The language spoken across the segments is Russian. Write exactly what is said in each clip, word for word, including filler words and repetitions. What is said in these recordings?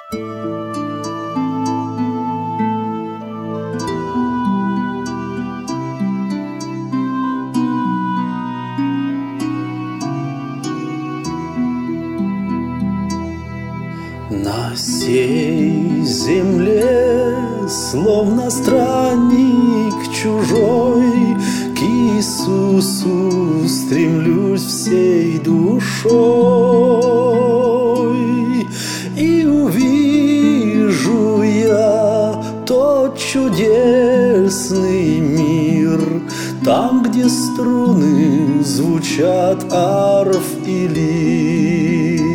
На сей земле, словно странник чужой, к Иисусу стремлюсь всей душой. И увижу я тот чудесный мир, там, где струны звучат арф и лир.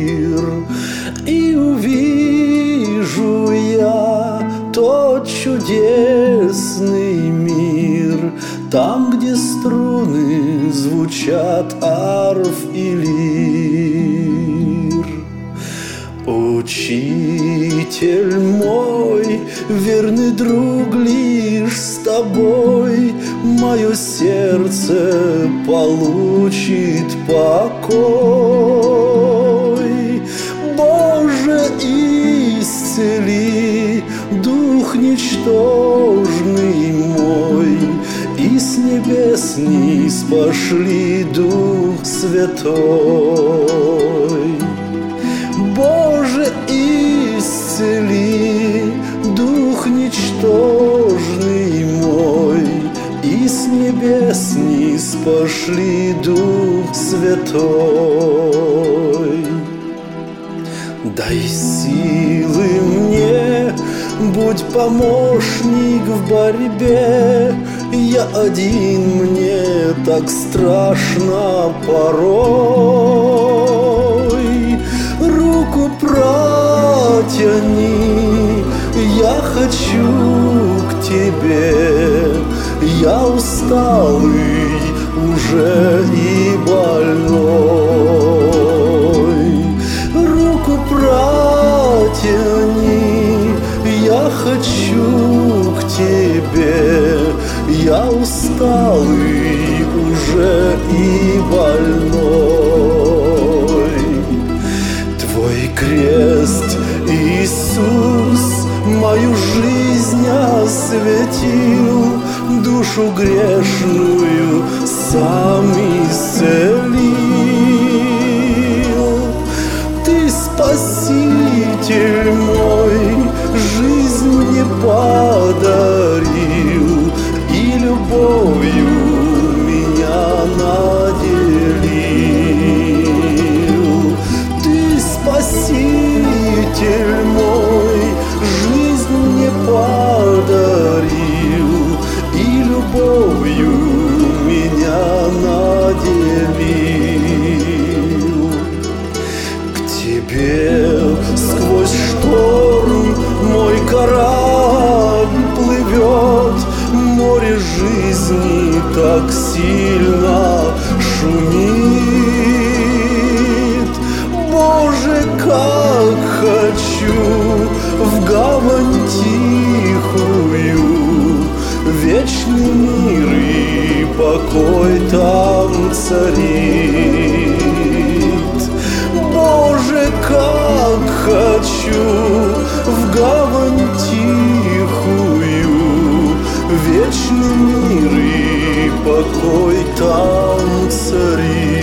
И увижу я тот чудесный мир, там, где струны звучат арф и лир. Учитель мой, верный друг, лишь с тобой мое сердце получит покой. Боже, исцели дух ничтожный мой, и с небес низ пошли Дух Святой. Боже, исцели дух ничтожный мой, и с небес низ пошли Дух Святой. Дай силы мне, будь помощник в борьбе. Я один, мне так страшно порой. Руку протяни, я хочу к тебе. Я усталый уже и больной. Руку протяни, я хочу к тебе. Я усталый уже и больной. Твой крест, Иисус, мою жизнь осветил, душу грешную сам исцелил. Ты Спаситель мой, жизнь мне подарил и любовью меня наделил. Ты Спаситель мой, жизнь мне подарил и любовью меня наделил. К тебе сквозь шторм мой корабль плывет, море жизни так сильно шумит. Боже, как хочу в гавань тихую, вечный мир и покой там царит. Боже, как хочу в гавань тихую, вечный мир и покой там царит.